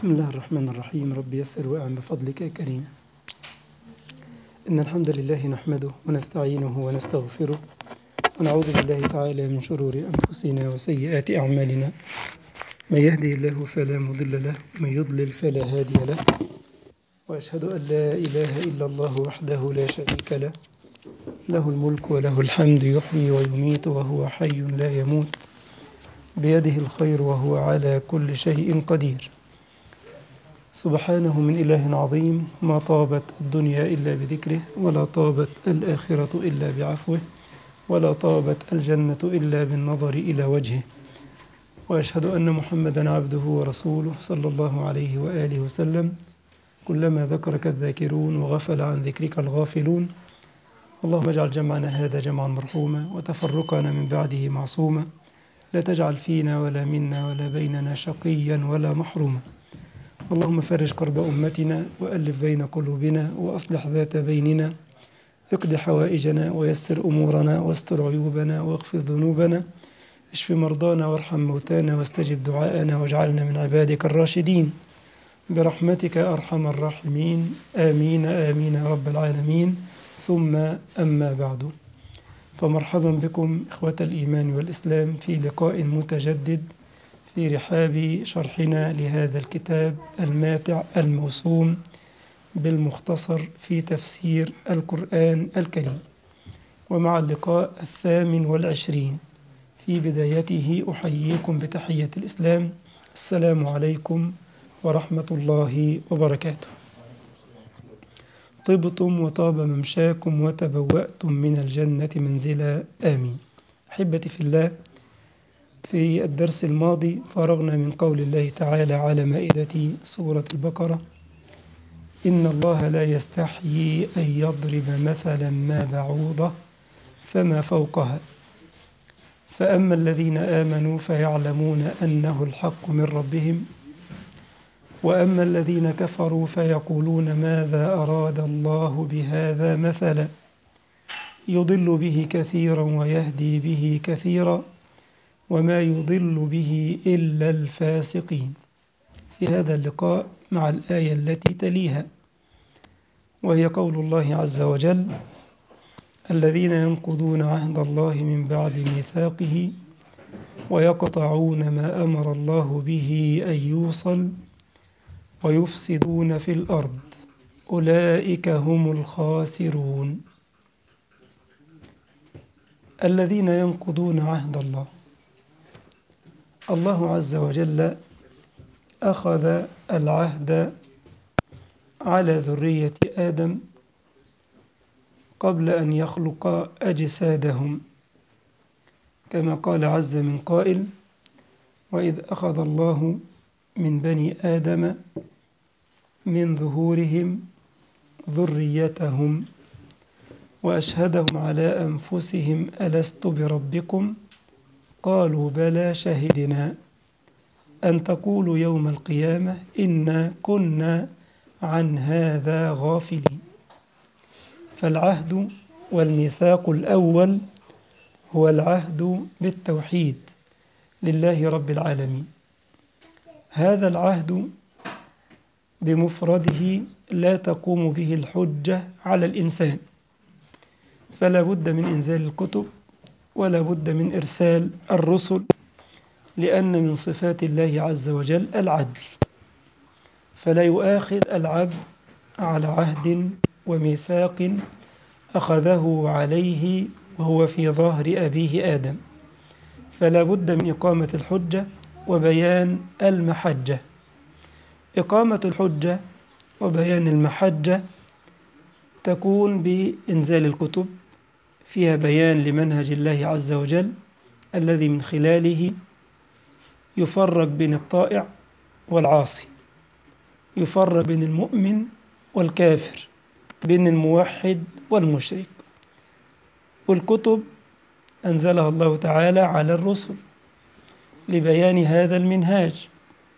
بسم الله الرحمن الرحيم. رب يسر وأعن بفضلك يا كريم. إن الحمد لله نحمده ونستعينه ونستغفره ونعوذ بالله تعالى من شرور أنفسنا وسيئات أعمالنا. من يهدي الله فلا مضل له ومن يضلل فلا هادي له، وأشهد أن لا إله إلا الله وحده لا شريك له، له الملك وله الحمد، يحيي ويميت وهو حي لا يموت، بيده الخير وهو على كل شيء قدير. سبحانه من إله عظيم، ما طابت الدنيا إلا بذكره، ولا طابت الآخرة إلا بعفوه، ولا طابت الجنة إلا بالنظر إلى وجهه. وأشهد أن محمدا عبده ورسوله صلى الله عليه وآله وسلم. كلما ذكرك الذاكرون وغفل عن ذكرك الغافلون. اللهم اجعل جمعنا هذا جمعا مرحوما وتفرقنا من بعده معصوما، لا تجعل فينا ولا منا ولا بيننا شقيا ولا محروما. اللهم فرج كرب أمتنا وألف بين قلوبنا وأصلح ذات بيننا، اقض حوائجنا ويسر أمورنا واستر عيوبنا واغفر ذنوبنا، اشف مرضانا وارحم موتانا واستجب دعاءنا واجعلنا من عبادك الراشدين برحمتك أرحم الراحمين. آمين آمين يا رب العالمين. ثم أما بعد، فمرحبا بكم إخوة الإيمان والإسلام في لقاء متجدد في رحاب شرحنا لهذا الكتاب الماتع الموسوم بالمختصر في تفسير القرآن الكريم، ومع اللقاء 28 في بدايته أحييكم بتحية الإسلام. السلام عليكم ورحمة الله وبركاته. طبتم وطاب ممشاكم وتبوأتم من الجنة منزلا، آمين. أحبتي في الله، في الدرس الماضي فرغنا من قول الله تعالى على مائدة سورة البقرة: إن الله لا يستحيي أن يضرب مثلا ما بعوضة فما فوقها، فأما الذين آمنوا فيعلمون أنه الحق من ربهم، وأما الذين كفروا فيقولون ماذا أراد الله بهذا مثلا يضل به كثيرا ويهدي به كثيرا وما يضل به إلا الفاسقين. في هذا اللقاء مع الآية التي تليها، وهي قول الله عز وجل: الذين ينقضون عهد الله من بعد ميثاقه ويقطعون ما أمر الله به أن يوصل ويفسدون في الأرض أولئك هم الخاسرون. الذين ينقضون عهد الله، الله عز وجل أخذ العهد على ذرية آدم قبل أن يخلق أجسادهم، كما قال عز من قائل: وإذ أخذ الله من بني آدم من ظهورهم ذريتهم وأشهدهم على أنفسهم ألست بربكم قالوا بلى شهدنا أن تقولوا يوم القيامة إنا كنا عن هذا غافلين. فالعهد والميثاق الأول هو العهد بالتوحيد لله رب العالمين. هذا العهد بمفرده لا تقوم به الحجة على الإنسان، فلا بد من إنزال الكتب ولا بد من إرسال الرسل، لأن من صفات الله عز وجل العدل، فلا يؤاخذ العبد على عهد وميثاق أخذه عليه وهو في ظهر أبيه آدم، فلا بد من إقامة الحجة وبيان المحجة. إقامة الحجة وبيان المحجة تكون بإنزال الكتب فيها بيان لمنهج الله عز وجل، الذي من خلاله يفرق بين الطائع والعاصي، يفرق بين المؤمن والكافر، بين الموحد والمشرك. والكتب أنزلها الله تعالى على الرسل لبيان هذا المنهاج.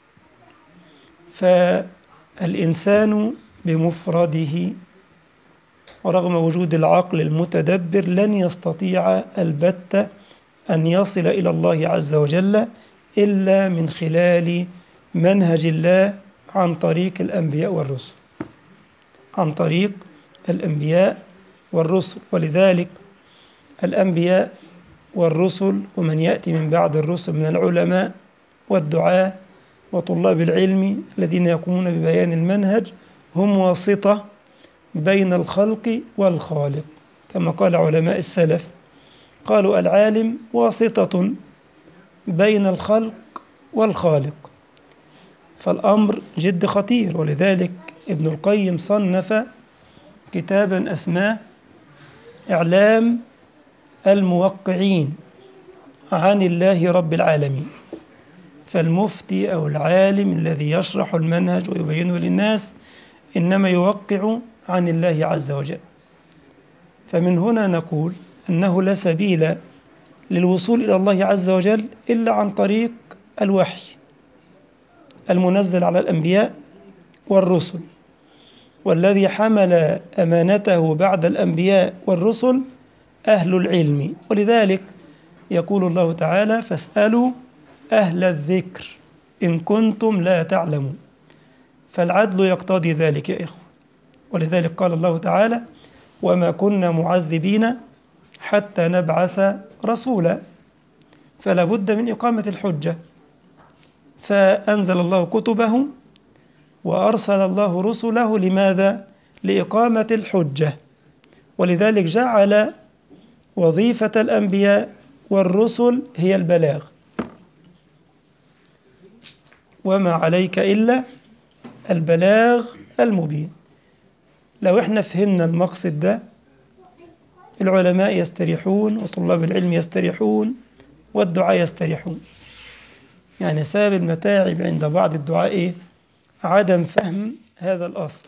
فالإنسان بمفرده ورغم وجود العقل المتدبر لن يستطيع البتة أن يصل إلى الله عز وجل إلا من خلال منهج الله عن طريق الأنبياء والرسل، عن طريق الأنبياء والرسل. ولذلك الأنبياء والرسل ومن يأتي من بعد الرسل من العلماء والدعاة وطلاب العلم الذين يقومون ببيان المنهج هم واسطة بين الخلق والخالق، كما قال علماء السلف، قالوا العالم واسطة بين الخلق والخالق. فالأمر جد خطير. ولذلك ابن القيم صنف كتابا أسماه إعلام الموقعين عن الله رب العالمين. فالمفتي أو العالم الذي يشرح المنهج ويبينه للناس إنما يوقع عن الله عز وجل. فمن هنا نقول أنه لا سبيل للوصول إلى الله عز وجل إلا عن طريق الوحي المنزل على الأنبياء والرسل، والذي حمل أمانته بعد الأنبياء والرسل أهل العلم. ولذلك يقول الله تعالى: فاسألوا أهل الذكر إن كنتم لا تعلمون. فالعدل يقتضي ذلك يا إخوة. ولذلك قال الله تعالى: وما كنا معذبين حتى نبعث رسولا. فلا بد من إقامة الحجة، فأنزل الله كتبه وأرسل الله رسله. لماذا؟ لإقامة الحجة. ولذلك جعل وظيفة الأنبياء والرسل هي البلاغ، وما عليك إلا البلاغ المبين. لو احنا فهمنا المقصد ده العلماء يستريحون وطلاب العلم يستريحون والدعاء يستريحون. يعني سبب المتاعب عند بعض الدعاء إيه؟ عدم فهم هذا الأصل،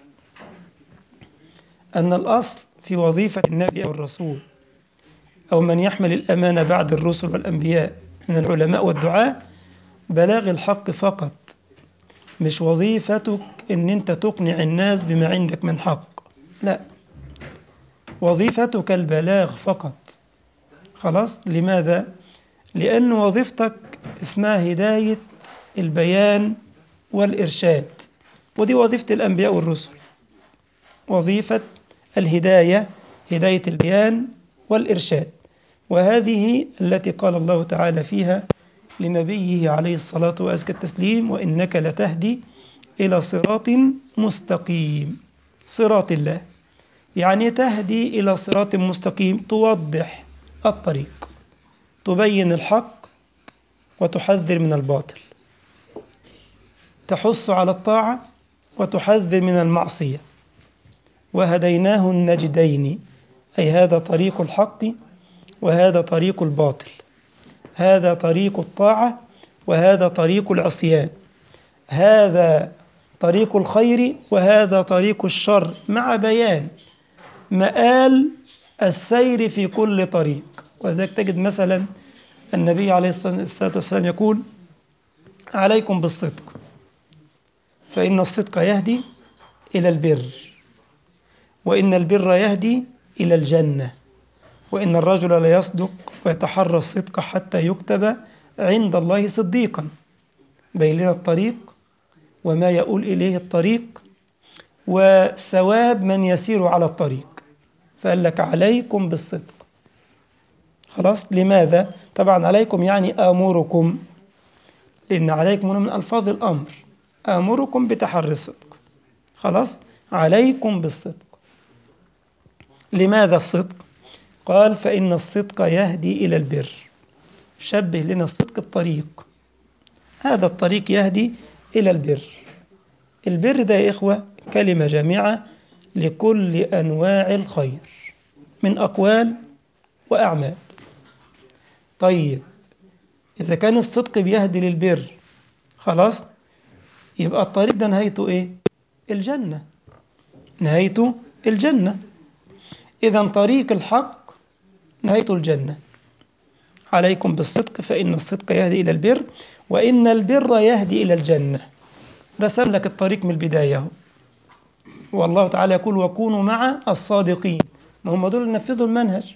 أن الأصل في وظيفة النبي أو الرسول أو من يحمل الأمانة بعد الرسل والأنبياء من العلماء والدعاء بلاغ الحق فقط، مش وظيفتك أن أنت تقنع الناس بما عندك من حق. لا، وظيفتك البلاغ فقط. خلاص؟ لماذا؟ لأن وظيفتك اسمها هداية البيان والإرشاد، ودي وظيفة الأنبياء والرسل، وظيفة الهداية، هداية البيان والإرشاد. وهذه التي قال الله تعالى فيها لنبيه عليه الصلاة وأزكى التسليم: وإنك لتهدي إلى صراط مستقيم. صراط الله يعني تهدي إلى صراط مستقيم، توضح الطريق، تبين الحق وتحذر من الباطل، تحث على الطاعة وتحذر من المعصية. وهديناه النجدين، أي هذا طريق الحق وهذا طريق الباطل، هذا طريق الطاعة وهذا طريق العصيان، هذا طريق الخير وهذا طريق الشر، مع بيان مآل السير في كل طريق. وذلك تجد مثلا النبي عليه الصلاة والسلام يقول: عليكم بالصدق فإن الصدق يهدي إلى البر، وإن البر يهدي إلى الجنة، وإن الرجل لا يصدق ويتحرى الصدق حتى يكتب عند الله صديقا. بين لنا الطريق وما يؤول إليه الطريق وثواب من يسير على الطريق. فقال لك عليكم بالصدق. خلاص؟ لماذا؟ طبعا عليكم يعني آمركم، لأن عليكم هنا من ألفاظ الأمر، آمركم بتحري الصدق. خلاص؟ عليكم بالصدق. لماذا الصدق؟ قال: فإن الصدق يهدي إلى البر. شبه لنا الصدق بطريق، هذا الطريق يهدي إلى البر. البر ده يا إخوة كلمة جامعة لكل أنواع الخير من أقوال وأعمال. طيب، إذا كان الصدق بيهدي للبر، خلاص، يبقى الطريق ده نهايته إيه؟ الجنة، نهايته الجنة. إذا طريق الحق نهايته الجنة. عليكم بالصدق فإن الصدق يهدي إلى البر وإن البر يهدي إلى الجنة. رسم لك الطريق من البداية. والله تعالى يقول: وكونوا مع الصادقين. ما هم دول اللي نفذوا المنهج،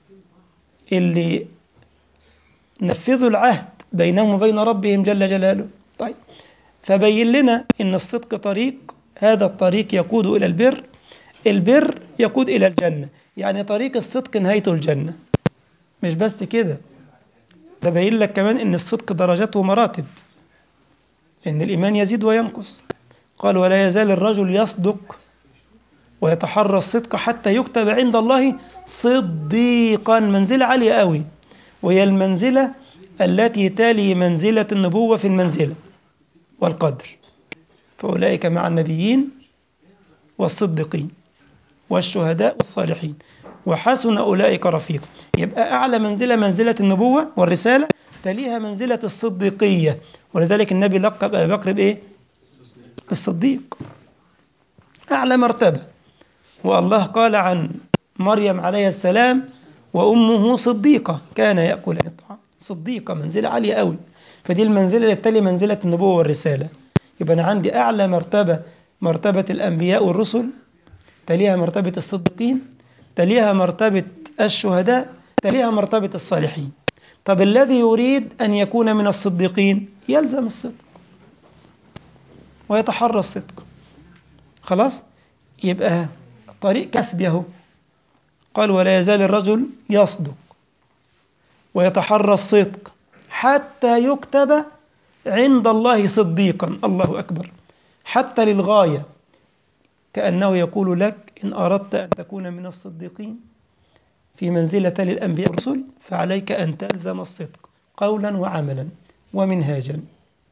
اللي نفذوا العهد بينهم وبين ربهم جل جلاله. طيب، فبين لنا إن الصدق طريق، هذا الطريق يقود إلى البر، البر يقود إلى الجنة، يعني طريق الصدق نهايته الجنة. مش بس كده، ده بين لك كمان إن الصدق درجات ومراتب، إن الإيمان يزيد وينقص. قال ولا يزال الرجل يصدق ويتحرى الصدق حتى يكتب عند الله صديقا، منزلة عالية قوي، وهي المنزلة التي تلي منزلة النبوة في المنزلة والقدر، فأولئك مع النبيين والصديقين والشهداء والصالحين وحسن أولئك رفيقا. يبقى أعلى منزلة منزلة النبوة والرسالة، تليها منزلة الصديقية، ولذلك النبي لقب أبي بكر بإيه؟ بالصديق، أعلى مرتبة. والله قال عن مريم عليه السلام وأمه صديقة كان يأكلان الطعام، صديقة، منزلة عالية قوي. فدي المنزلة اللي تلي منزلة النبوة والرسالة. يبقى أنا عندي أعلى مرتبة مرتبة الأنبياء والرسل، تليها مرتبة الصديقين، تليها مرتبة الشهداء، تليها مرتبة الصالحين. طب الذي يريد أن يكون من الصديقين يلزم الصدق ويتحرى الصدق. خلاص، يبقى طريق كسب يهو. قال ولا يزال الرجل يصدق ويتحرى الصدق حتى يكتب عند الله صديقا. الله أكبر، حتى للغاية، كأنه يقول لك إن أردت أن تكون من الصديقين في منزلة للأنبياء والرسل فعليك أن تلزم الصدق قولا وعملا ومنهاجا.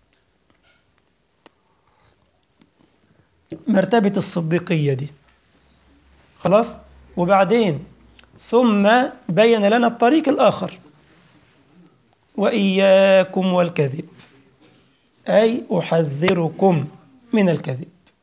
مرتبة الصديقية دي خلاص. وبعدين ثم بين لنا الطريق الآخر، وإياكم والكذب، أي أحذركم من الكذب.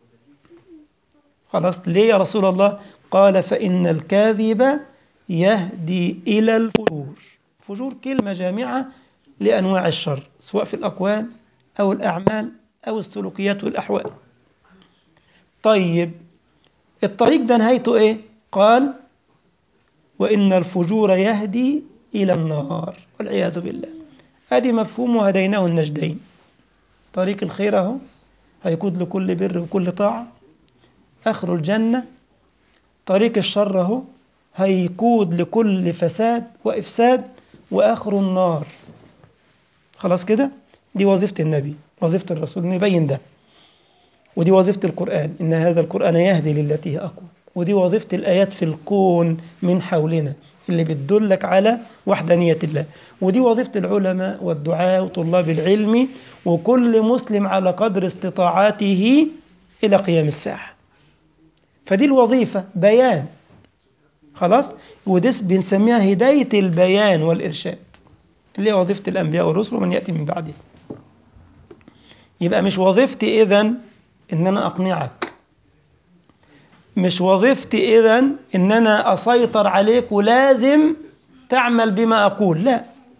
خلاص، ليه يا رسول الله؟ قال فإن الكاذب يهدي إلى الفجور. فجور كلمة جامعة لأنواع الشر، سواء في الأقوال أو الأعمال أو السلوكيات والأحوال. طيب الطريق ده نهايته إيه؟ قال وإن الفجور يهدي إلى النار والعياذ بالله. هذه مفهوم وهديناه النجدين. طريق الخير أهو هيقود لكل بر وكل طاعة، آخر الجنة. طريق الشر أهو هيقود لكل فساد وإفساد، وآخر النار. خلاص كده، دي وظيفة النبي، وظيفة الرسول نبين ده. ودي وظيفة القرآن، إن هذا القرآن يهدي للتي هي أقوى. ودي وظيفة الآيات في الكون من حولنا اللي بتدلك على وحدانية الله. ودي وظيفة العلماء والدعاء وطلاب العلم وكل مسلم على قدر استطاعته إلى قيام الساعة. فدي الوظيفة بيان. خلاص، ودي بنسميها هداية البيان والإرشاد، اللي هي وظيفة الأنبياء والرسل ومن يأتي من بعده. يبقى مش وظيفتي إذن إن أنا أقنعك، مش وظيفتي إذن إن أنا أسيطر عليك ولازم تعمل بما أقول، لا.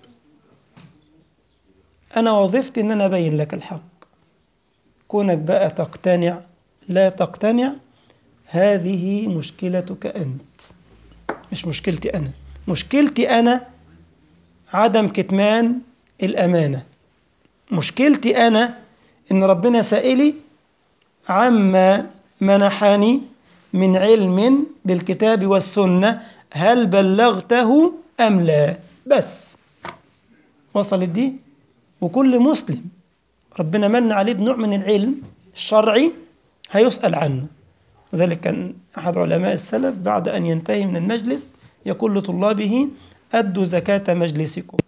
أنا وظيفتي إن أنا أبين لك الحق. كونك بقى تقتنع لا تقتنع، هذه مشكلتك أنت، مش مشكلتي أنا. مشكلتي أنا عدم كتمان الأمانة. مشكلتي أنا إن ربنا سائلي عما منحني من علم بالكتاب والسنة، هل بلغته أم لا؟ بس وصلت دي. وكل مسلم ربنا من عليه بنوع من العلم الشرعي هيسأل عنه. وذلك كان أحد علماء السلف بعد أن ينتهي من المجلس يقول لطلابه أدوا زكاة مجلسكم.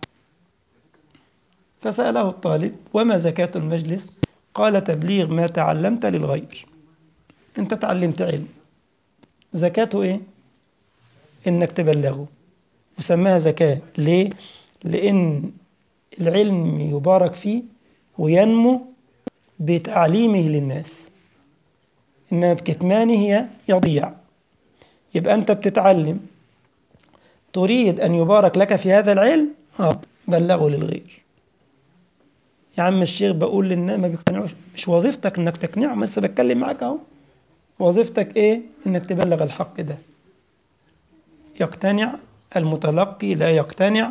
فسأله الطالب وما زكاة المجلس؟ قال تبليغ ما تعلمت للغير. أنت تعلمت علم، زكاته إيه؟ إنك تبلغه، وسماها زكاة. ليه؟ لأن العلم يبارك فيه وينمو بتعليمه للناس، إنما بكتمانه يضيع. يبقى أنت بتتعلم، تريد أن يبارك لك في هذا العلم، بلغه للغير. يا عم الشيخ بقول للناس ما بيقتنعوش، مش وظيفتك إنك تقنعهم، بس بتكلم معاك أهو. وظيفتك إيه؟ إنك تبلغ الحق ده. يقتنع المتلقي لا يقتنع،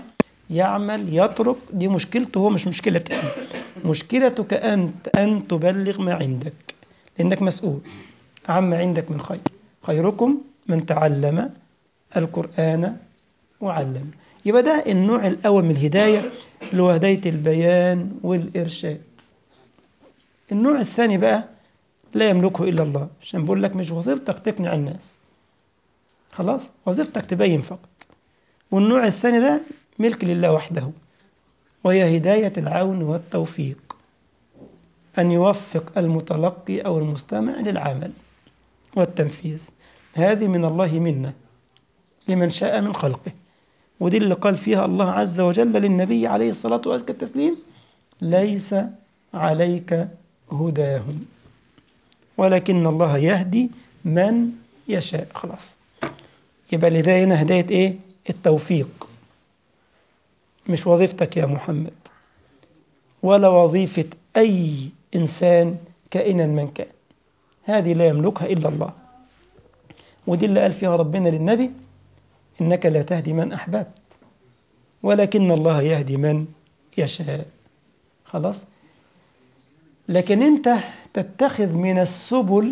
يعمل يترك، دي مشكلته هو، مش مشكلتك أنت. مشكلتك أنت أن تبلغ ما عندك، لأنك مسؤول عما عندك من خير. خيركم من تعلم القرآن وعلم. يبقى ده النوع الأول من الهداية، اللي هو هداية البيان والإرشاد. النوع الثاني بقى لا يملكه إلا الله، عشان بقول لك مش وظيفتك تقنع الناس، خلاص، وظيفتك تبين فقط. والنوع الثاني ده ملك لله وحده، وهي هداية العون والتوفيق، أن يوفق المتلقي أو المستمع للعمل والتنفيذ. هذه من الله منا لمن شاء من خلقه. ودي اللي قال فيها الله عز وجل للنبي عليه الصلاة والتسليم: ليس عليك هداهم ولكن الله يهدي من يشاء. خلاص، يبقى الهداية هنا هداية إيه؟ التوفيق، مش وظيفتك يا محمد ولا وظيفة أي إنسان كائنا من كان، هذه لا يملكها إلا الله. ودي اللي قال فيها ربنا للنبي: إنك لا تهدي من أحببت ولكن الله يهدي من يشاء. خلاص، لكن أنت تتخذ من السبل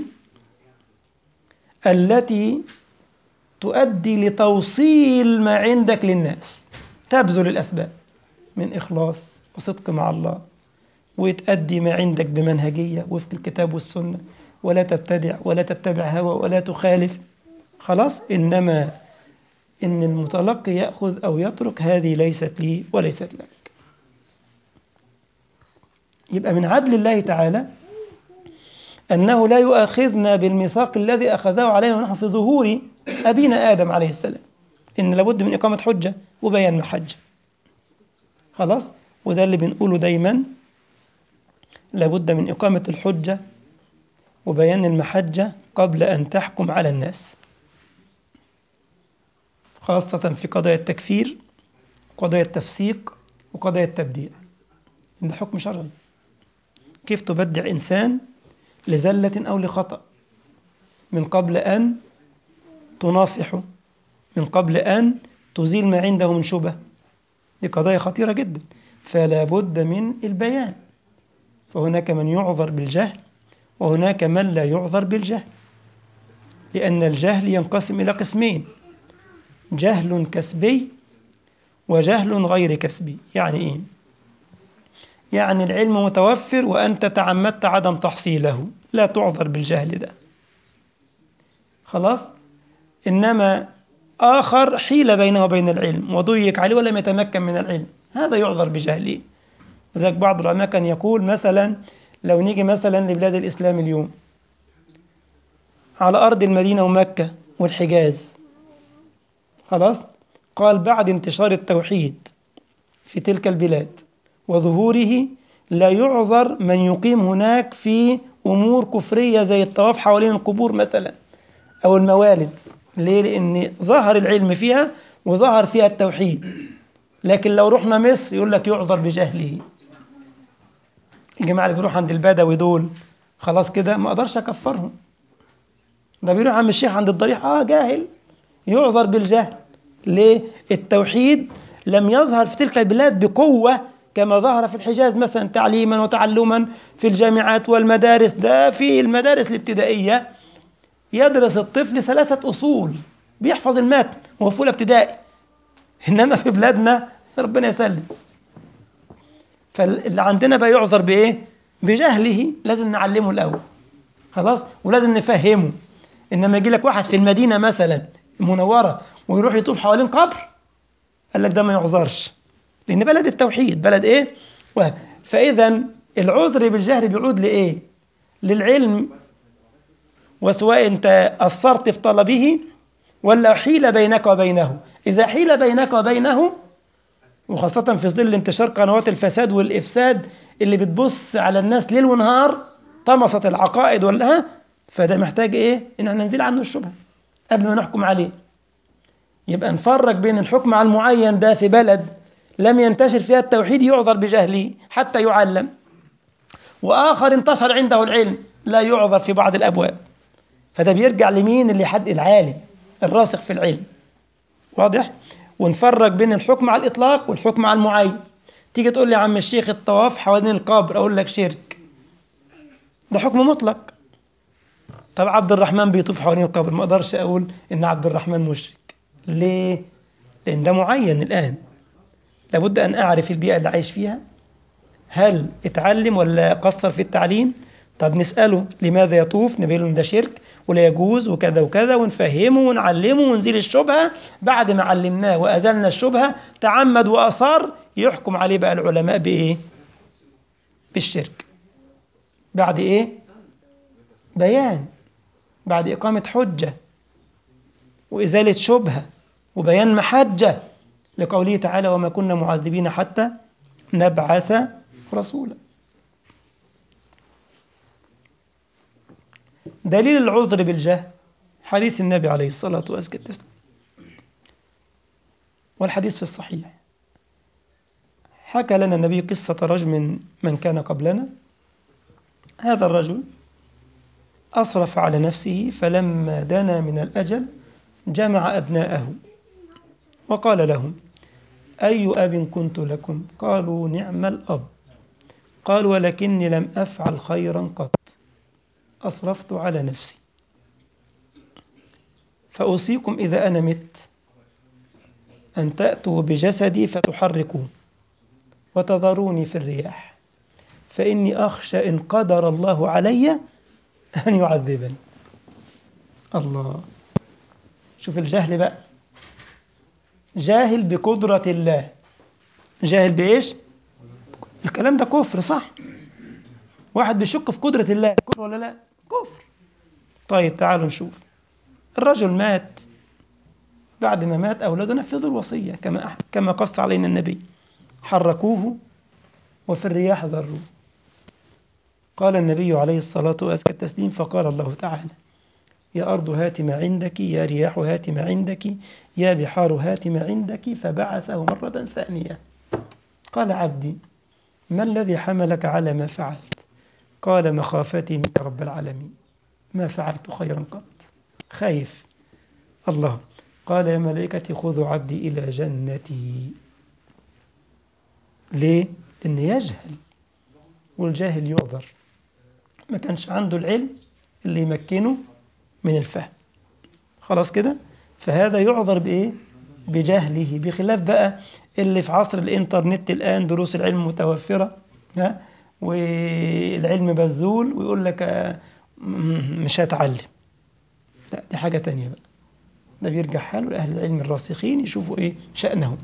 التي تؤدي لتوصيل ما عندك للناس، تبذل الأسباب من إخلاص وصدق مع الله، وتأدي ما عندك بمنهجية وفق الكتاب والسنة، ولا تبتدع ولا تتبع هوى ولا تخالف. خلاص، إنما إن المتلقي يأخذ أو يترك، هذه ليست لي وليست لك. يبقى من عدل الله تعالى أنه لا يؤاخذنا بالميثاق الذي أخذه علينا ونحن في ظهور أبينا آدم عليه السلام، إن لابد من إقامة حجة وبيان محجة. خلاص، وده اللي بنقوله دايما، لابد من إقامة الحجة وبيان المحجة قبل أن تحكم على الناس، خاصة في قضايا التكفير وقضايا التفسيق وقضايا التبديع. ده حكم شرعي. كيف تبدع إنسان لزلة أو لخطأ من قبل أن تناصحه، من قبل أن تزيل ما عنده من شبه؟ دي قضايا خطيرة جدا، فلا بد من البيان. فهناك من يعذر بالجهل وهناك من لا يعذر بالجهل، لأن الجهل ينقسم إلى قسمين: جهل كسبي وجهل غير كسبي. يعني إيه؟ يعني العلم متوفر وأنت تعمدت عدم تحصيله، لا تعذر بالجهل ده، خلاص. إنما آخر حيل بينه وبين العلم وضيق عليه ولم يتمكن من العلم، هذا يعذر بجهله. لذلك بعض العلماء كان يقول مثلا، لو نيجي مثلا لبلاد الإسلام اليوم على أرض المدينة ومكة والحجاز، خلاص، قال بعد انتشار التوحيد في تلك البلاد وظهوره لا يعذر من يقيم هناك في أمور كفرية زي الطواف حوالين القبور مثلا أو الموالد. ليه؟ لأن ظهر العلم فيها وظهر فيها التوحيد. لكن لو رحنا مصر يقول لك يعذر بجهله. الجماعة اللي بيروح عند البدوي دول، خلاص كده ما أقدرش أكفرهم. ده بيروح عند الشيخ عند الضريح، جاهل، يعذر بالجهل. ليه؟ التوحيد لم يظهر في تلك البلاد بقوة كما ظهر في الحجاز مثلا، تعليما وتعلما في الجامعات والمدارس. ده في المدارس الابتدائية يدرس الطفل 3 أصول، بيحفظ المتن وهو في أولى ابتدائي. إنما في بلادنا ربنا يسلم، فاللي عندنا بقى يعذر بإيه؟ بجهله. لازم نعلمه الأول، خلاص، ولازم نفهمه. إنما يجي لك واحد في المدينة مثلا المنورة ويروح يطوف حوالين قبر، قال لك ده ما يعذرش، لأن بلد التوحيد، بلد إيه؟ فإذا العذر بالجهل بيعود لإيه؟ للعلم، وسواء أنت قصرت في طلبه ولا حيل بينك وبينه. إذا حيل بينك وبينه، وخاصة في ظل انتشار قنوات الفساد والإفساد اللي بتبص على الناس ليل ونهار، طمست العقائد ولا، فده محتاج إيه؟ إن احنا ننزل عنه الشبهة قبل ما نحكم عليه. يبقى نفرق بين الحكم على المعين ده في بلد لم ينتشر فيها التوحيد يعذر بجهله حتى يعلم، وآخر انتشر عنده العلم لا يعذر في بعض الأبواب. فده بيرجع لمين؟ اللي حد العالم الراسخ في العلم، واضح؟ ونفرق بين الحكم على الإطلاق والحكم على المعين. تيجي تقول لي يا عم الشيخ الطواف حوالين القبر، أقول لك شرك، ده حكم مطلق. طب عبد الرحمن بيطوف حوالين القبر، ما أقدرش أقول إن عبد الرحمن مشرك. ليه؟ لأن ده معين الآن، لابد أن أعرف البيئة اللي عايش فيها، هل اتعلم ولا قصر في التعليم. طب نسأله لماذا يطوف، نبين له ده شرك ولا يجوز وكذا وكذا، ونفهمه ونعلمه ونزيل الشبهة. بعد ما علمناه وأزلنا الشبهة تعمد وأصر، يحكم عليه بقى العلماء بإيه؟ بالشرك. بعد إيه؟ بيان، بعد إقامة حجة وإزالة شبهة وبيان محجة، لقوله تعالى وما كنا معذبين حتى نبعث رسولا. دليل العذر بالجهل حديث النبي عليه الصلاة والسلام، والحديث في الصحيح. حكى لنا النبي قصة رجل من كان قبلنا. هذا الرجل أسرف على نفسه، فلما دنا من الأجل جمع أبناءه وقال لهم أي أب كنت لكم؟ قالوا نعم الأب. قال ولكني لم أفعل خيرا قط، أسرفت على نفسي، فأوصيكم إذا أنا مت أن تأتوا بجسدي فتحركوه وتذروني في الرياح، فإني أخشى إن قدر الله علي أن يعذبني. الله، شوف الجهل بقى، جاهل بقدرة الله. جاهل بإيش؟ الكلام ده كفر، صح؟ واحد بيشك في قدرة الله، كفر ولا لا؟ كفر. طيب تعالوا نشوف. الرجل مات، بعد ما مات أولاده نفذوا الوصية كما قص علينا النبي، حركوه وفي الرياح ذروه. قال النبي عليه الصلاة والتسليم فقال الله تعالى يا أرض هات ما عندك، يا رياح هات ما عندك، يا بحار هات ما عندك، فبعثه مرة ثانية. قال عبدي ما الذي حملك على ما فعلت؟ قال مخافتي منك رب العالمين، ما فعلت خيرا قط، خايف. الله. قال يا ملائكتي خذوا عبدي إلى جنتي. ليه؟ لأن يجهل، والجاهل يعذر، ما كانش عنده العلم اللي يمكنه من الفهم. خلاص كده؟ فهذا يعذر بإيه؟ بجهله. بخلاف بقى اللي في عصر الإنترنت الآن دروس العلم متوفرة، ها؟ والعلم بذول، ويقول لك مش هتعلم. لا، دي حاجة تانية بقى، ده بيرجع حاله لأهل العلم الراسخين يشوفوا إيه شأنهم.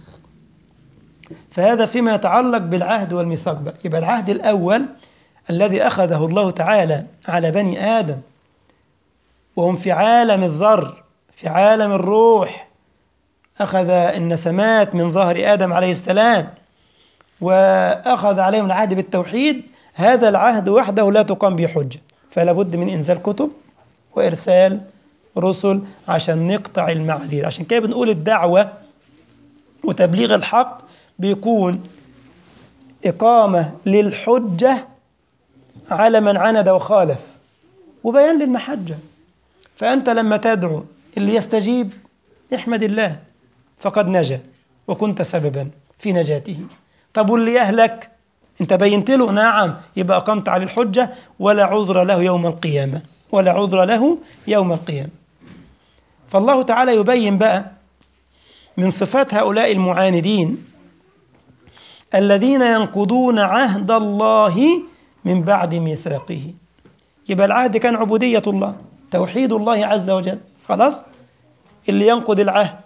فهذا فيما يتعلق بالعهد والميثاق بقى. يبقى العهد الأول الذي أخذه الله تعالى على بني آدم وهم في عالم الذر، في عالم الروح، أخذ النسمات من ظهر آدم عليه السلام وأخذ عليهم العهد بالتوحيد. هذا العهد وحده لا تقام به حجة، فلا بد من إنزال كتب وإرسال رسل عشان نقطع المعاذير. عشان كده بنقول الدعوة وتبليغ الحق بيكون إقامة للحجة على من عند وخالف، وبيان للمحجة. فأنت لما تدعو اللي يستجيب احمد الله، فقد نجا وكنت سببا في نجاته. طب واللي يهلك انت بينت له، نعم، يبقى أقمت على الحجة ولا عذر له يوم القيامة، ولا عذر له يوم القيامة. فالله تعالى يبين بقى من صفات هؤلاء المعاندين الذين ينقضون عهد الله من بعد ميثاقه. يبقى العهد كان عبودية الله، توحيد الله عز وجل، خلاص. اللي ينقض العهد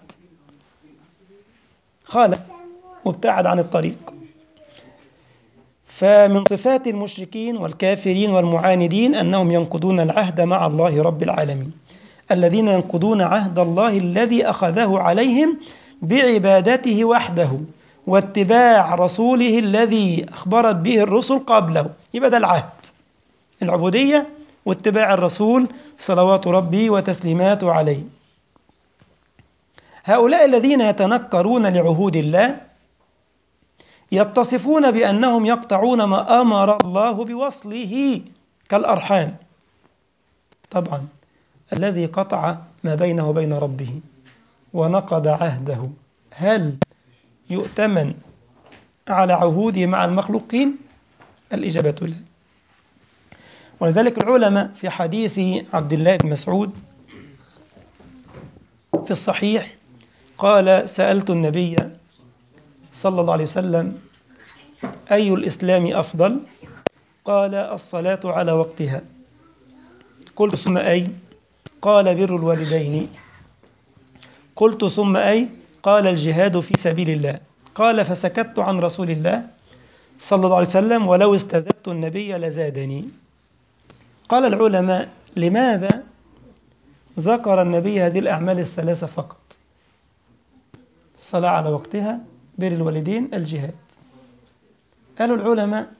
خالف وابتعد عن الطريق. فمن صفات المشركين والكافرين والمعاندين أنهم ينقضون العهد مع الله رب العالمين، الذين ينقضون عهد الله الذي أخذه عليهم بعبادته وحده واتباع رسوله الذي أخبرت به الرسل قبله. يبقى ده العهد، العبودية واتباع الرسول صلوات ربي وتسليماته عليه. هؤلاء الذين يتنكرون لعهود الله يتصفون بأنهم يقطعون ما أمر الله بوصله كالأرحام. طبعا الذي قطع ما بينه وبين ربه ونقض عهده هل يؤتمن على عهوده مع المخلوقين؟ الإجابة لا. ولذلك العلماء في حديث عبد الله بن مسعود في الصحيح قال: سألت النبي صلى الله عليه وسلم: أي الإسلام أفضل؟ قال: الصلاة على وقتها. قلت: ثم أي؟ قال: بر الوالدين. قلت: ثم أي؟ قال: الجهاد في سبيل الله. قال: فسكت عن رسول الله صلى الله عليه وسلم، ولو استزدت النبي لزادني. قال العلماء: لماذا ذكر النبي هذه الأعمال الثلاثة فقط؟ الصلاة على وقتها، بر الوالدين، الجهاد. قالوا العلماء: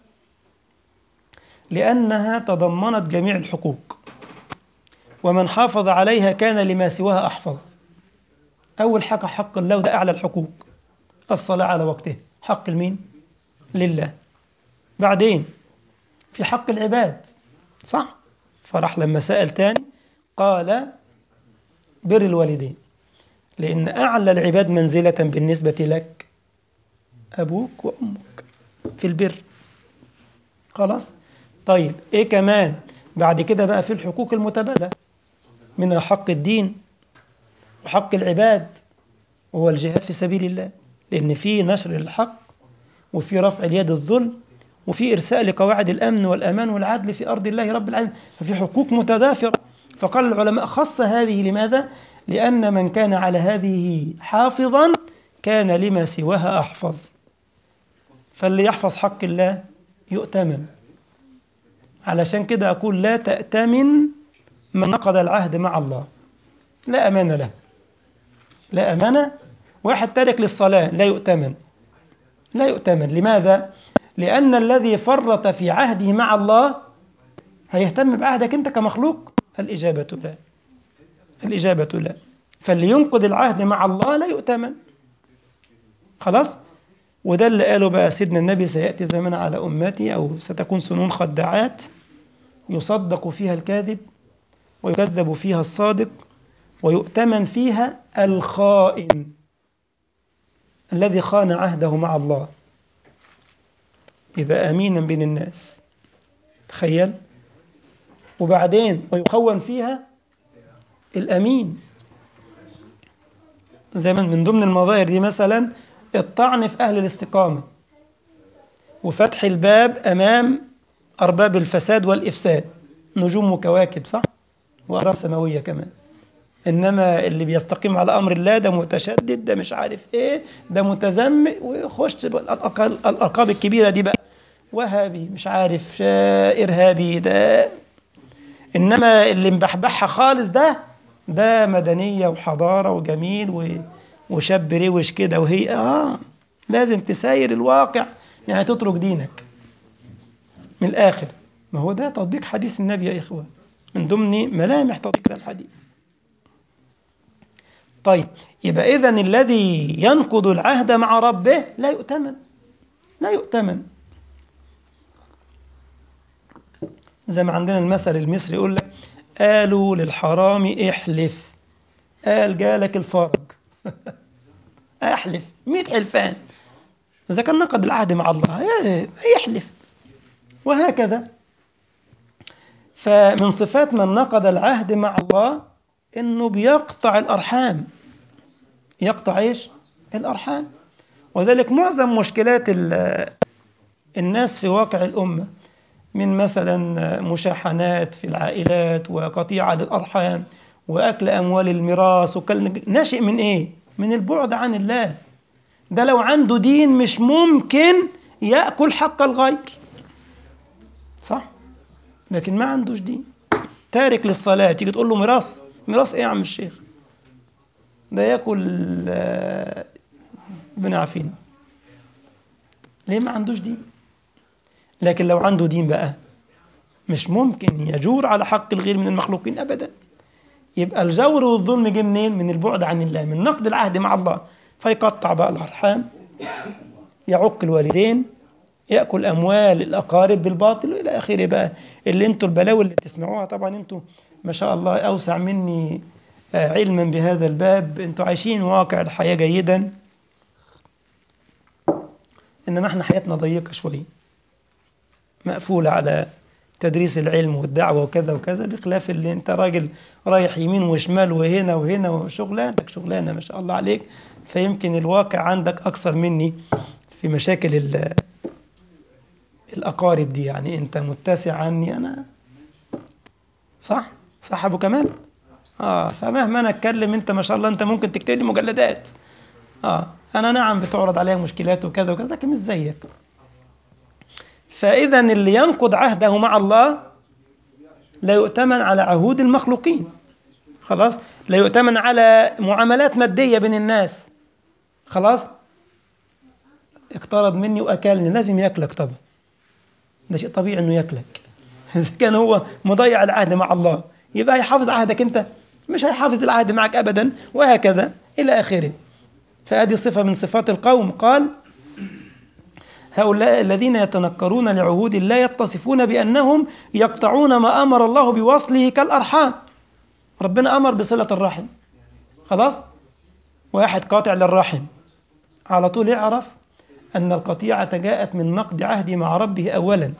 لأنها تضمنت جميع الحقوق، ومن حافظ عليها كان لما سواها أحفظ. أول حاجة حق الله، وده أعلى الحقوق، الصلاة على وقتها. حق المين؟ لله. بعدين في حق العباد، صح؟ فراح لما سأل تاني قال: بر الوالدين، لأن أعلى العباد منزلة بالنسبة لك أبوك وأمك في البر. خلاص؟ طيب إيه كمان؟ بعد كده بقى في الحقوق المتبادلة، من حق الدين وحق العباد، وهو الجهاد في سبيل الله، لأن في نشر الحق، وفي رفع اليد الظلم، وفي إرساء لقواعد الأمن والأمان والعدل في أرض الله رب العالمين، ففي حقوق متضافرة. فقال العلماء: خص هذه لماذا؟ لأن من كان على هذه حافظا كان لما سواها أحفظ. فاللي يحفظ حق الله يؤتمن. علشان كده أقول: لا تأتمن من نقض العهد مع الله، لا أمان له، لا أمانة. واحد تارك للصلاة لا يؤتمن، لا يؤتمن. لماذا؟ لأن الذي فرط في عهده مع الله هيهتم بعهدك أنت كمخلوق؟ الإجابة لا، الإجابة لا. فاللي ينقض العهد مع الله لا يؤتمن. خلاص؟ وده اللي قاله بقى سيدنا النبي: سيأتي زمن على أمتي، أو ستكون سنون خداعات يصدق فيها الكاذب ويكذب فيها الصادق ويؤتمن فيها الخائن الذي خان عهده مع الله، يبقى أمينا بين الناس. تخيل. وبعدين ويخون فيها الأمين. زي من ضمن المظاهر دي مثلا الطعن في أهل الاستقامة، وفتح الباب أمام أرباب الفساد والإفساد، نجوم وكواكب، صح؟ وأرام سماوية كمان. إنما اللي بيستقيم على أمر الله ده متشدد، ده مش عارف إيه، ده متزمت، ويخش الألقاب الكبيرة دي بقى: وهابي، مش عارف، إرهابي ده. إنما اللي مبحبحها خالص ده مدنية وحضارة وجميل وشاب روش كده، وهي لازم تساير الواقع، يعني تترك دينك من الآخر. ما هو ده تطبيق حديث النبي يا إخوة، من ضمن ملامح تطبيق الحديث. طيب، يبقى إذن الذي ينقض العهد مع ربه لا يؤتمن، لا يؤتمن. زي ما عندنا المثل المصري يقول لك: قالوا للحرام احلف، قال جالك الفرج. احلف 100 حلفان، إذا كان نقض العهد مع الله يحلف. وهكذا. فمن صفات من نقض العهد مع الله إنه بيقطع الأرحام. يقطع إيش؟ الأرحام. وذلك معظم مشكلات الناس في واقع الأمة، من مثلا مشاحنات في العائلات، وقطيعة للأرحام، وأكل أموال الميراث، ناشئ من إيه؟ من البعد عن الله. ده لو عنده دين مش ممكن يأكل حق الغير، صح؟ لكن ما عندوش دين، تارك للصلاة، تيجي تقول له ميراث، ميراث إيه يا عم الشيخ؟ ده يأكل ربنا يعافينا. ليه؟ ما عندوش دين. لكن لو عنده دين بقى مش ممكن يجور على حق الغير من المخلوقين أبدا. يبقى الجور والظلم جه منين؟ من البعد عن الله، من نقض العهد مع الله. فيقطع بقى الأرحام، يعق الوالدين، يأكل أموال الأقارب بالباطل، وإلى آخره بقى. اللي انتوا البلاوي اللي بتسمعوها، طبعا انتوا ما شاء الله أوسع مني علما بهذا الباب، انتوا عايشين واقع الحياة جيدا. إنما احنا حياتنا ضيقة شوية، مقفولة على تدريس العلم والدعوة وكذا وكذا، بخلاف اللي انت راجل رايح يمين وشمال وهنا وهنا وشغلانك شغلانة ما شاء الله عليك. فيمكن الواقع عندك أكثر مني في مشاكل الأقارب دي، يعني أنت متسع عني أنا. صح؟ صح أبو كمال؟ فمهما أنا أتكلم أنت ما شاء الله أنت ممكن تكتب لي مجلدات. أنا نعم بتعرض عليها مشكلات وكذا وكذا، لكن مش زيك. فإذا اللي ينقض عهده مع الله لا يؤتمن على عهود المخلوقين، خلاص، لا يؤتمن على معاملات مادية بين الناس. خلاص، اقترض مني وأكلني، لازم يأكلك طبعا، ده شيء طبيعي أنه يأكلك. إذا كان هو مضيع العهد مع الله يبقى هيحافظ عهدك أنت؟ مش هيحافظ العهد معك أبدا، وهكذا إلى آخره. فهذه صفة من صفات القوم. قال هؤلاء الذين يتنكرون لعهود الله يتصفون بأنهم يقطعون ما أمر الله بوصله كالأرحام. ربنا أمر بصلة الرحم، خلاص، واحد قاطع للرحم على طول يعرف أن القطيعة جاءت من نقض عهده مع ربه أولا،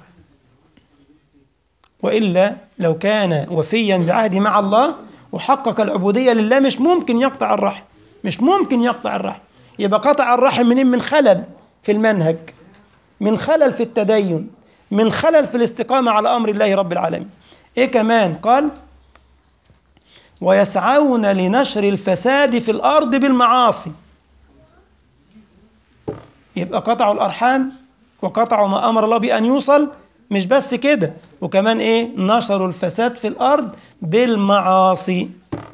وإلا لو كان وفيا بعهده مع الله وحقق العبودية لله مش ممكن يقطع الرحم، مش ممكن يقطع الرحم. يبقى قطع الرحم من خلل في المنهج، من خلل في التدين، من خلل في الاستقامة على أمر الله رب العالمين. إيه كمان؟ قال ويسعون لنشر الفساد في الأرض بالمعاصي. يبقى قطعوا الأرحام وقطعوا ما أمر الله بأن يوصل، مش بس كده، وكمان إيه؟ نشروا الفساد في الأرض بالمعاصي.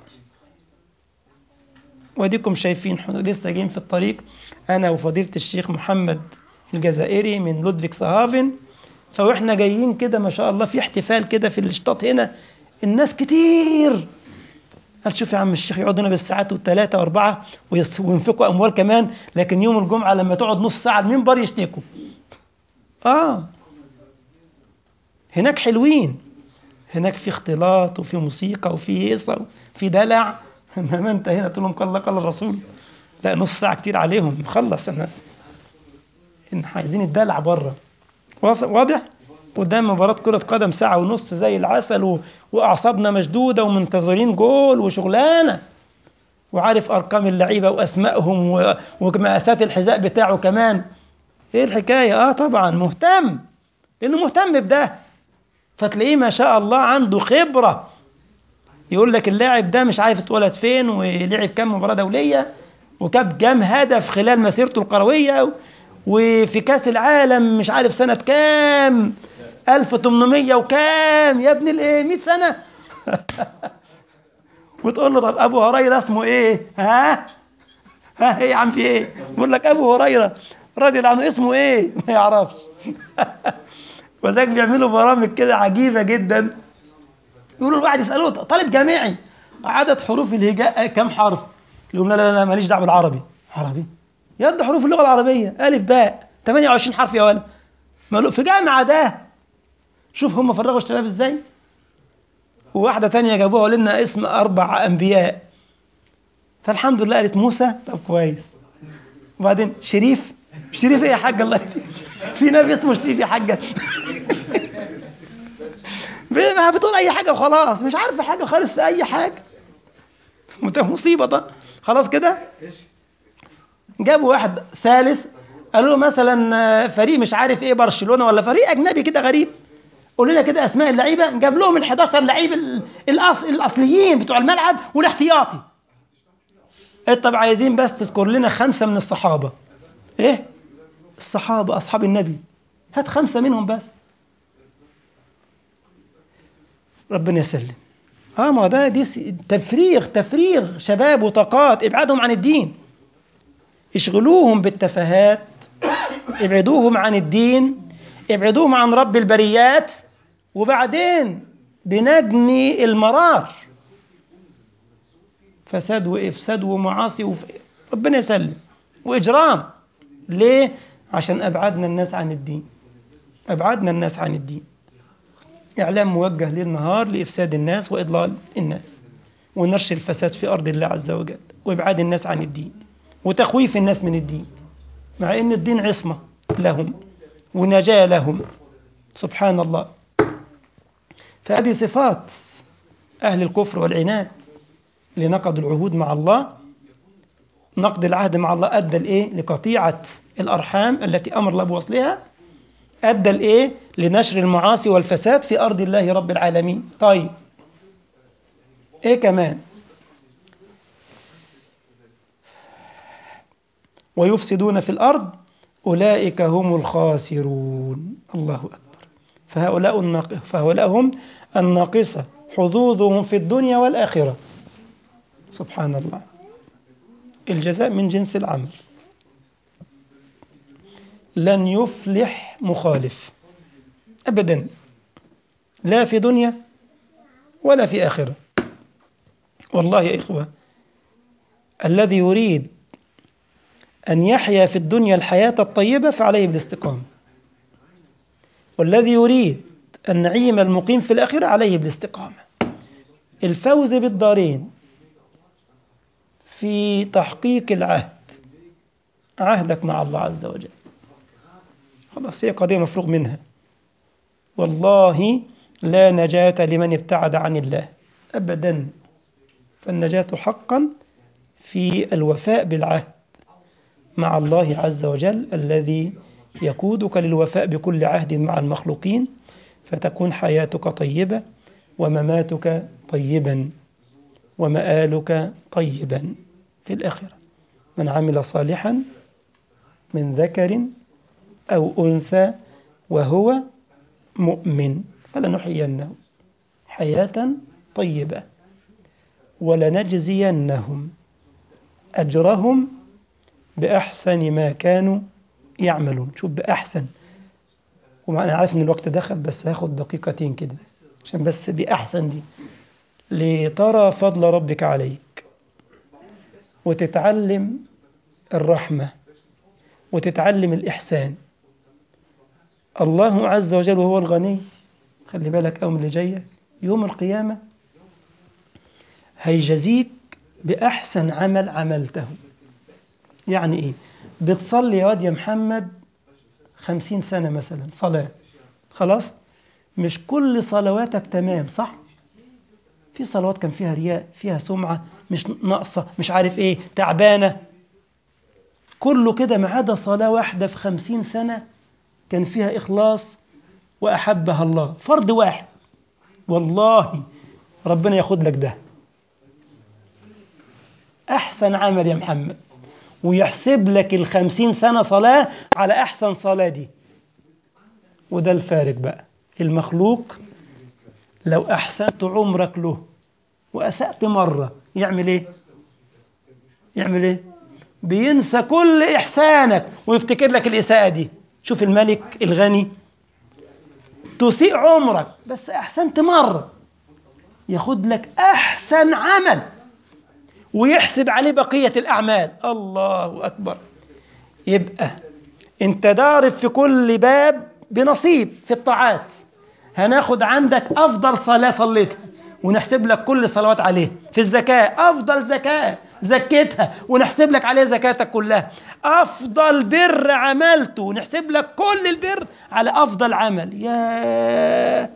وديكم شايفين لسه جايين في الطريق أنا وفضيلة الشيخ محمد الجزائري من لودفيك سهافن، فوإحنا جايين كده ما شاء الله في احتفال كده في الشطاط هنا، الناس كتير. قال شوف يا عم الشيخ يقعدوا هنا بالساعات والثلاثة وأربعة وينفقوا أموال كمان، لكن يوم الجمعة لما تقعد نص ساعة المنبر يشتكوا. هناك حلوين، هناك في اختلاط وفي موسيقى وفي هيصة وفي دلع، إنما أنت هنا تقول لهم قال الله قال الرسول، لا نص ساعة كتير عليهم، خلص أنا إن عايزين الدلع بره. واضح؟ قدام مباراة كرة قدم ساعة ونص زي العسل وأعصابنا مشدودة ومنتظرين جول وشغلانة، وعارف أرقام اللعيبة وأسمائهم ومقاسات الحذاء بتاعه كمان. إيه الحكاية؟ طبعا مهتم، لأنه مهتم بده، فتلاقيه ما شاء الله عنده خبرة. يقول لك اللاعب ده مش عارف اتولد فين ولعب كام مباراة دولية وكاب كام هدف خلال مسيرته الكروية، وفي كاس العالم مش عارف سنة كام 1800 وكام يا ابن الايه 100 سنة. وتقول له طب ابو هريرة اسمه ايه؟ ايه يا عم في ايه؟ يقول لك ابو هريرة رضي الله عنه اسمه ايه؟ ما يعرفش. وذاك بيعملوا برامج كده عجيبة جدا، يقولوا الواحد يسألوه طالب جامعي عدد حروف الهجاء كم حرف؟ يقول لا لا لا ماليش دعوه بالعربي. عربي؟ يد حروف اللغة العربية ألف باء 28 حرف يا ولد، ماله في جامعة ده. شوف هم فرغوا الشباب ازاي. وواحدة تانية جابوها لنا اسم 4 أنبياء، فالحمد لله قالت موسى، طب كويس. وبعدين شريف ايه يا حاجة الله يهديك، في نبي اسمه شريف يا حاجة. بتقول أي حاجة وخلاص، مش عارفة حاجة خالص في أي حاجة، مصيبة ده. خلاص كده جابوا واحد ثالث قالوا له مثلا فريق مش عارف ايه برشلونة ولا فريق أجنبي كده غريب، قول لنا كده أسماء اللعيبة. جاب لهم ال11 لعيب الأصليين بتوع الملعب والاحتياطي. طب عايزين بس تذكر لنا 5 من الصحابة. ايه الصحابة أصحاب النبي، هات 5 منهم بس. ربنا يسلم. ما ده دي تفريغ شباب وطاقات، ابعادهم عن الدين، اشغلوهم بالتفاهات، ابعدوهم عن الدين، ابعدوهم عن رب البريات، وبعدين بنجني المرار، فساد وإفساد ومعاصي ربنا يسلم وإجرام. ليه؟ عشان أبعدنا الناس عن الدين، أبعدنا الناس عن الدين. إعلام موجه ليل نهار لإفساد الناس وإضلال الناس ونشر الفساد في أرض الله عز وجل وإبعاد الناس عن الدين وتخويف الناس من الدين، مع إن الدين عصمة لهم ونجاة لهم. سبحان الله. فهذه صفات أهل الكفر والعناد اللي نقضوا العهود مع الله. نقض العهد مع الله أدى لإيه؟ لقطيعة الأرحام التي أمر الله بوصلها، أدى لإيه؟ لنشر المعاصي والفساد في أرض الله رب العالمين. طيب إيه كمان؟ ويفسدون في الأرض أولئك هم الخاسرون. الله أكبر. فهؤلاء هم الناقصة حظوظهم في الدنيا والآخرة. سبحان الله. الجزاء من جنس العمل. لن يفلح مخالف أبدا، لا في دنيا ولا في آخرة. والله يا إخوة، الذي يريد أن يحيا في الدنيا الحياة الطيبة فعليه بالاستقامة، والذي يريد النعيم المقيم في الآخرة عليه بالاستقامة. الفوز بالدارين في تحقيق العهد، عهدك مع الله عز وجل، خلاص هي قضية مفروغ منها. والله لا نجاة لمن ابتعد عن الله أبدا. فالنجاة حقا في الوفاء بالعهد مع الله عز وجل الذي يقودك للوفاء بكل عهد مع المخلوقين، فتكون حياتك طيبة ومماتك طيبا ومآلك طيبا في الآخرة. من عمل صالحا من ذكر أو أنثى وهو مؤمن فلنحيينه حياة طيبة ولنجزينهم أجرهم بأحسن ما كانوا يعملون. شوف بأحسن، وأنا عارف إن الوقت دخل بس هاخد دقيقتين كده عشان بس بأحسن دي لترى فضل ربك عليك وتتعلم الرحمة وتتعلم الإحسان. الله عز وجل وهو الغني، خلي بالك أو من اللي جاية، يوم القيامة هيجزيك بأحسن عمل عملته. يعني إيه؟ بتصلي يا واد يا محمد 50 سنة مثلا صلاة، خلاص مش كل صلواتك تمام صح؟ في صلوات كان فيها رياء، فيها سمعة، مش ناقصة، مش عارف إيه، تعبانة، كله كده ما عدا صلاة واحدة في 50 سنة كان فيها إخلاص وأحبها الله، فرد واحد. والله ربنا ياخد لك ده أحسن عمل يا محمد، ويحسب لك 50 سنة صلاة على أحسن صلاة دي. وده الفارق بقى. المخلوق لو أحسنت عمرك له وأسأت مرة يعمل إيه؟ يعمل إيه؟ بينسى كل إحسانك ويفتكر لك الإساءة دي. شوف الملك الغني تسيء عمرك بس أحسنت مرة ياخد لك أحسن عمل ويحسب عليه بقية الأعمال. الله أكبر. يبقى أنت ضارب في كل باب بنصيب. في الطاعات هناخد عندك أفضل صلاة صليتها ونحسب لك كل صلوات عليه. في الزكاة أفضل زكاة زكيتها ونحسب لك عليه زكاتك كلها. أفضل بر عملته ونحسب لك كل البر على أفضل عمل. يا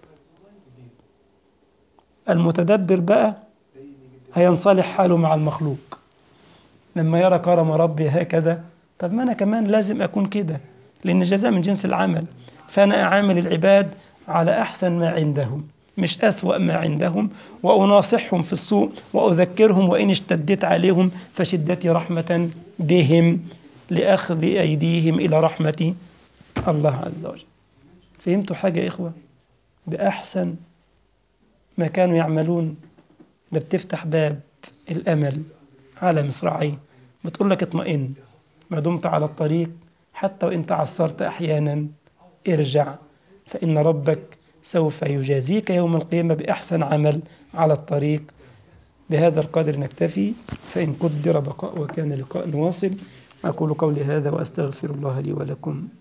المتدبر بقى هينصلح حاله مع المخلوق لما يرى كرم ربي هكذا. طب ما أنا كمان لازم أكون كده، لأن الجزاء من جنس العمل. فأنا أعامل العباد على أحسن ما عندهم مش أسوأ ما عندهم، وأناصحهم في السوء وأذكرهم وإن اشتدت عليهم فشدتي رحمة بهم لأخذ أيديهم إلى رحمة الله عز وجل. فهمتوا حاجة يا إخوة؟ بأحسن ما كانوا يعملون. ده بتفتح باب الأمل على مصراعيه، بتقول لك اطمئن ما دمت على الطريق، حتى وإن تعثرت أحيانا ارجع، فإن ربك سوف يجازيك يوم القيامة بأحسن عمل على الطريق. بهذا القدر نكتفي، فإن قدر بقاء وكان لقاء واصل. أقول قولي هذا وأستغفر الله لي ولكم.